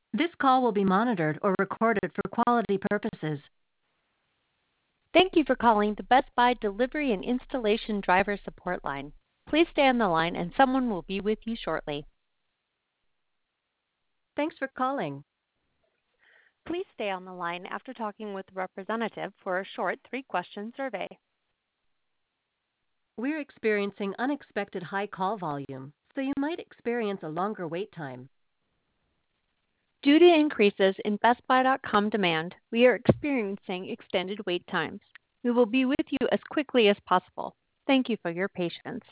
This call will be monitored or recorded for quality purposes. Thank you for calling the Best Buy Delivery and Installation Driver Support Line. Please stay on the line and someone will be with you shortly. Thanks for calling. Please stay on the line after talking with the representative for a short 3-question survey. We're experiencing unexpected high call volume, so you might experience a longer wait time. Due to increases in BestBuy.com demand, we are experiencing extended wait times. We will be with you as quickly as possible. Thank you for your patience.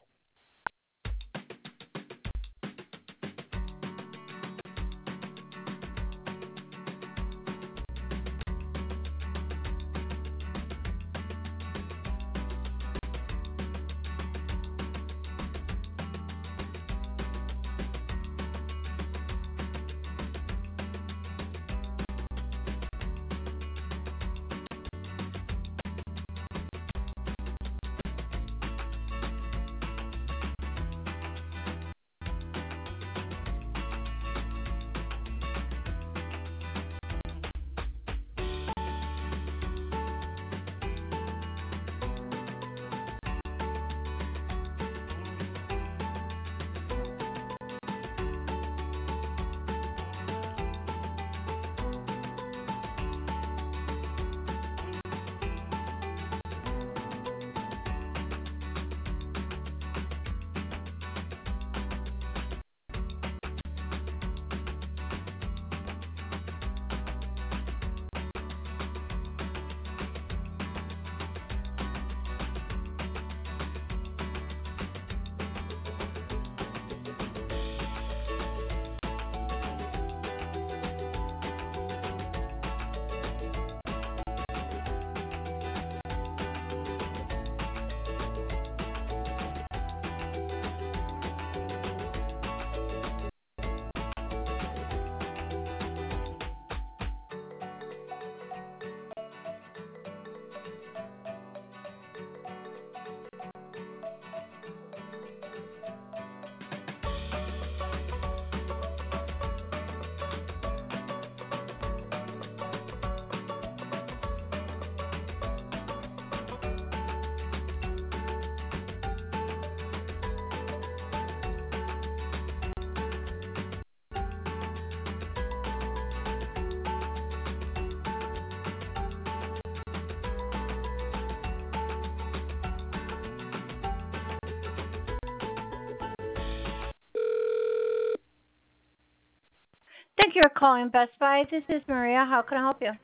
Thank you for calling Best Buy. This is Maria. How can I help you?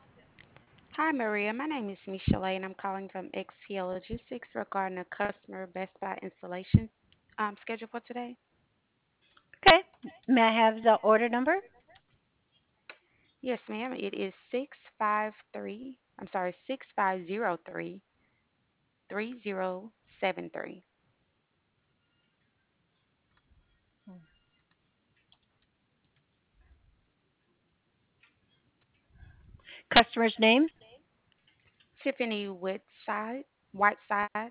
Hi, Maria. My name is Michelle, and I'm calling from XTL Logistics regarding a customer Best Buy installation schedule for today. Okay. May I have the order number? Yes, ma'am. It is 653. I'm sorry, 6503 3073. Customer's name? Tiffany Whiteside.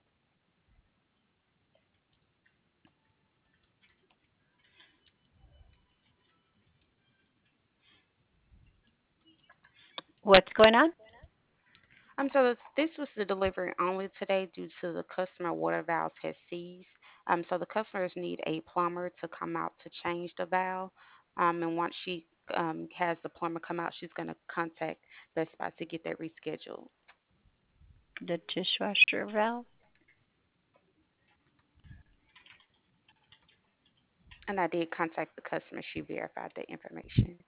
What's going on? This was the delivery only today due to the customer water valves has seized. So the customers need a plumber to come out to change the valve. And once she has the plumber come out, she's going to contact Best Buy to get that rescheduled. The dishwasher valve. And I did contact the customer. She verified the information.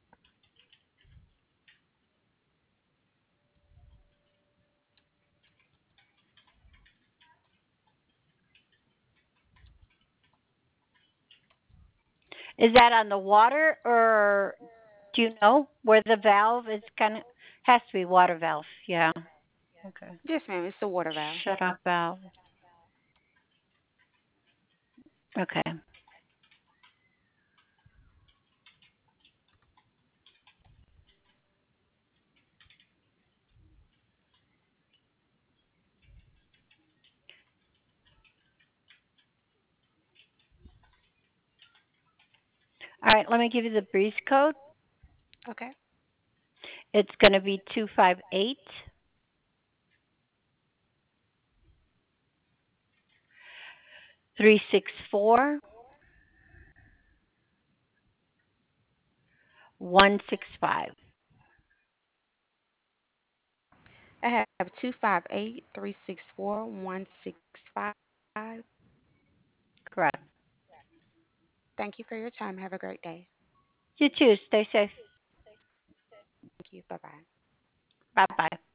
Is that on the water or do you know where the valve is kind of has to be water valve. Yeah. Okay. Yes, ma'am. It's the water valve. Shut off valve. Okay. All right, let me give you the breeze code. Okay. It's going to be 258 364 165. I have 258-364-1665. Correct. Thank you for your time. Have a great day. You too. Stay safe. Thank you. Bye bye. Bye bye.